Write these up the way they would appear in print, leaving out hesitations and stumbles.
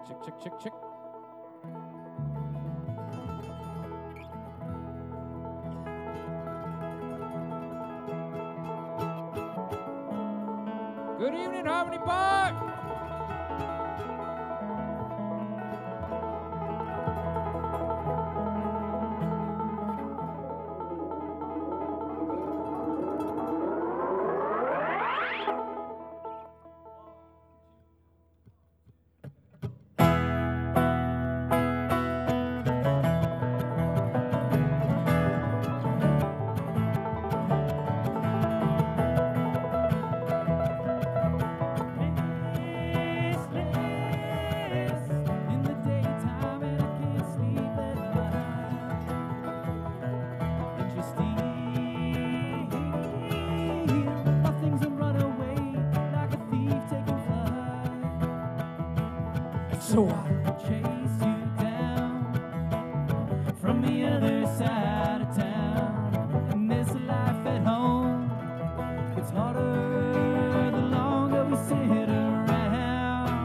Check, check, check, check. Good evening, Harmony Park. So I chase you down from the other side of town. And this life at home, it's harder the longer we sit around.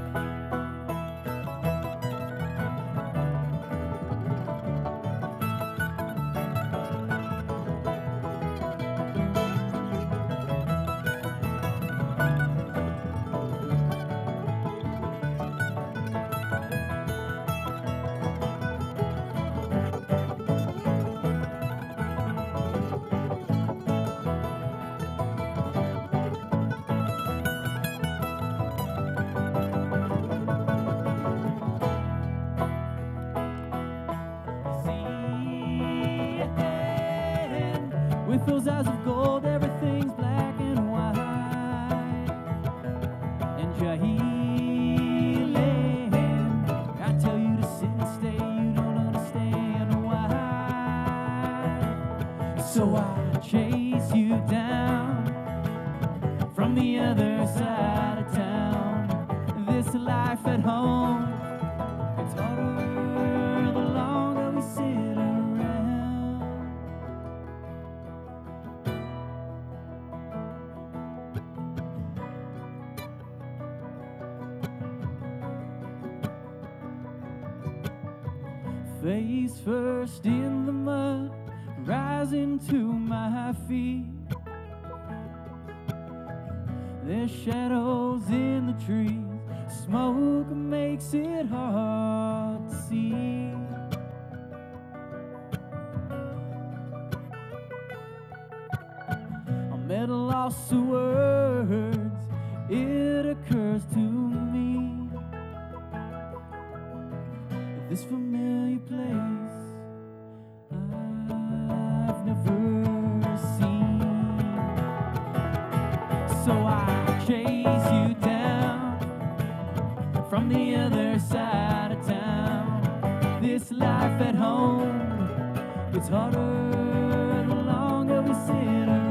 With those eyes of gold, everything's black and white. And you're healing. I tell you to sit and stay, you don't understand why. So I chase you down from the other side of town. This life at home, it's harder the longer we sit around. Face first in the mud, rising to my feet. There's shadows in the trees, smoke makes it hard to see. I'm at a loss of words, it occurs to me. This familiar place I've never seen. So I chase you down from the other side of town. This life at home, it's harder the longer we sit around.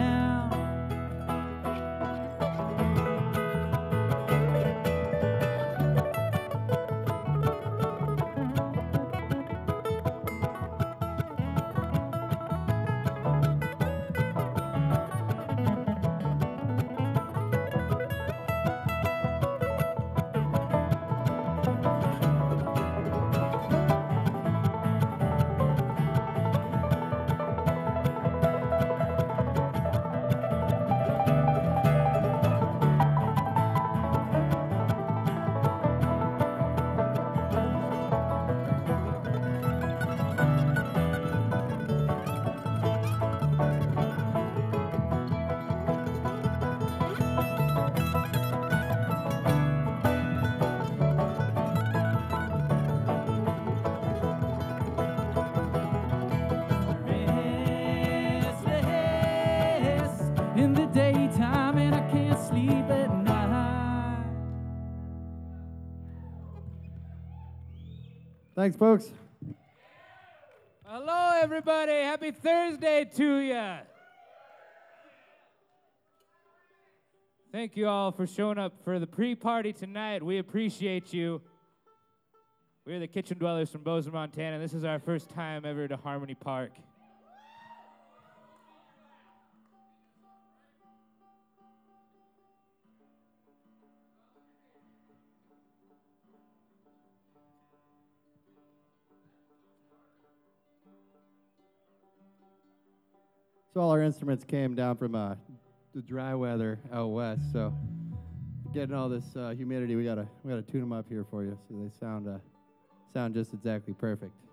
In the daytime and I can't sleep at night. Thanks, folks. Hello, everybody. Happy Thursday to you. Thank you all for showing up for the pre-party tonight. We appreciate you. We're the Kitchen Dwellers from Bozeman, Montana. This is our first time ever to Harmony Park. So all our instruments came down from the dry weather out west. So getting all this humidity, we gotta tune them up here for you so they sound just exactly perfect.